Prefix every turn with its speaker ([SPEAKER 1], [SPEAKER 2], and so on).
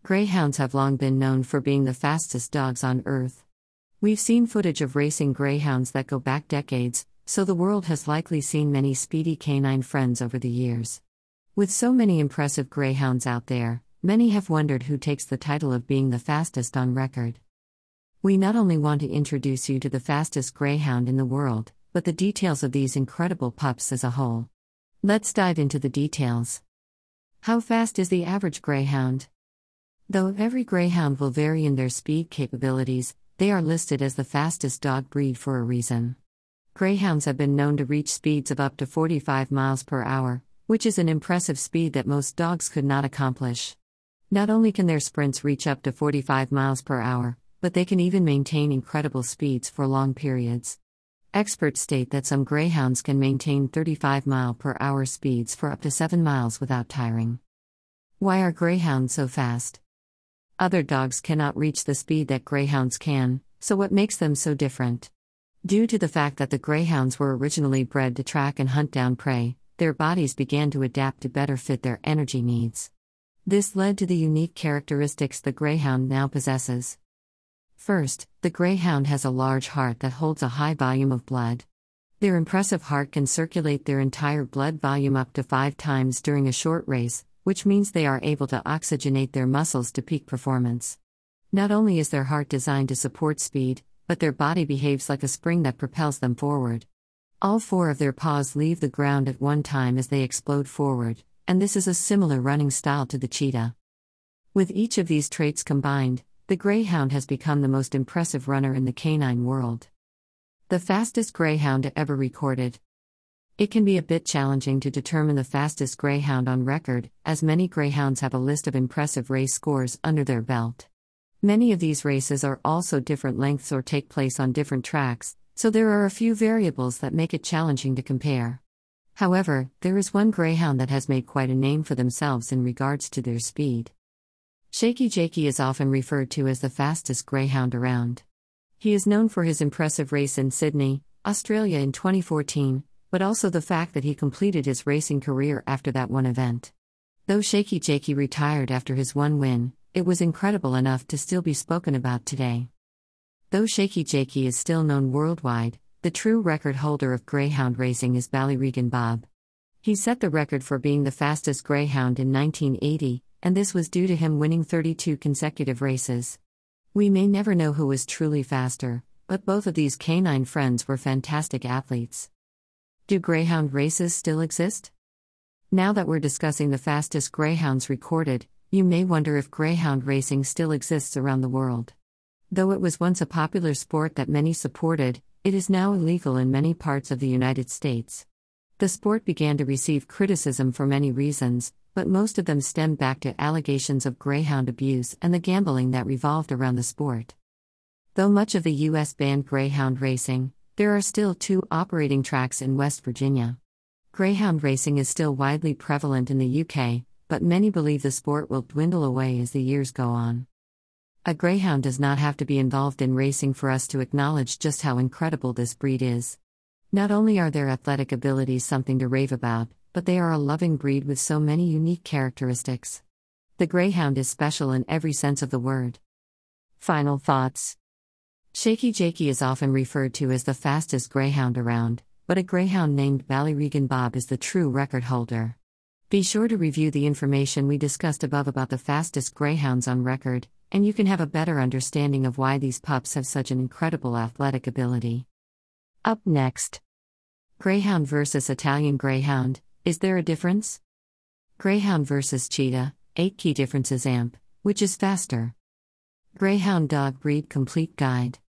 [SPEAKER 1] Greyhounds have long been known for being the fastest dogs on Earth. We've seen footage of racing greyhounds that go back decades, so the world has likely seen many speedy canine friends over the years. With so many impressive greyhounds out there, many have wondered who takes the title of being the fastest on record. We not only want to introduce you to the fastest greyhound in the world, but the details of these incredible pups as a whole. Let's dive into the details. How fast is the average greyhound? Though every greyhound will vary in their speed capabilities, they are listed as the fastest dog breed for a reason. Greyhounds have been known to reach speeds of up to 45 miles per hour, which is an impressive speed that most dogs could not accomplish. Not only can their sprints reach up to 45 miles per hour, but they can even maintain incredible speeds for long periods. Experts state that some greyhounds can maintain 35 mile per hour speeds for up to 7 miles without tiring. Why are greyhounds so fast? Other dogs cannot reach the speed that greyhounds can, so what makes them so different? Due to the fact that the greyhounds were originally bred to track and hunt down prey, their bodies began to adapt to better fit their energy needs. This led to the unique characteristics the greyhound now possesses. First, the greyhound has a large heart that holds a high volume of blood. Their impressive heart can circulate their entire blood volume up to 5 times during a short race, which means they are able to oxygenate their muscles to peak performance. Not only is their heart designed to support speed, but their body behaves like a spring that propels them forward. All 4 of their paws leave the ground at one time as they explode forward, and this is a similar running style to the cheetah. With each of these traits combined, the greyhound has become the most impressive runner in the canine world. The fastest greyhound ever recorded. It can be a bit challenging to determine the fastest greyhound on record, as many greyhounds have a list of impressive race scores under their belt. Many of these races are also different lengths or take place on different tracks, so there are a few variables that make it challenging to compare. However, there is one greyhound that has made quite a name for themselves in regards to their speed. Shaky Jakey is often referred to as the fastest greyhound around. He is known for his impressive race in Sydney, Australia in 2014, but also the fact that he completed his racing career after that one event. Though Shaky Jakey retired after his one win, it was incredible enough to still be spoken about today. Though Shaky Jakey is still known worldwide, the true record holder of greyhound racing is Ballyregan Bob. He set the record for being the fastest greyhound in 1980, and this was due to him winning 32 consecutive races. We may never know who was truly faster, but both of these canine friends were fantastic athletes. Do greyhound races still exist? Now that we're discussing the fastest greyhounds recorded, you may wonder if greyhound racing still exists around the world. Though it was once a popular sport that many supported, it is now illegal in many parts of the United States. The sport began to receive criticism for many reasons, but most of them stemmed back to allegations of greyhound abuse and the gambling that revolved around the sport. Though much of the U.S. banned greyhound racing, there are still 2 operating tracks in West Virginia. Greyhound racing is still widely prevalent in the UK, but many believe the sport will dwindle away as the years go on. A greyhound does not have to be involved in racing for us to acknowledge just how incredible this breed is. Not only are their athletic abilities something to rave about, but they are a loving breed with so many unique characteristics. The greyhound is special in every sense of the word. Final thoughts. Shaky Jakey is often referred to as the fastest greyhound around, but a greyhound named Ballyregan Bob is the true record holder. Be sure to review the information we discussed above about the fastest greyhounds on record, and you can have a better understanding of why these pups have such an incredible athletic ability. Up next. Greyhound versus Italian Greyhound, is there a difference? Greyhound versus Cheetah, 8 key differences. Which is faster? Greyhound Dog Breed Complete Guide.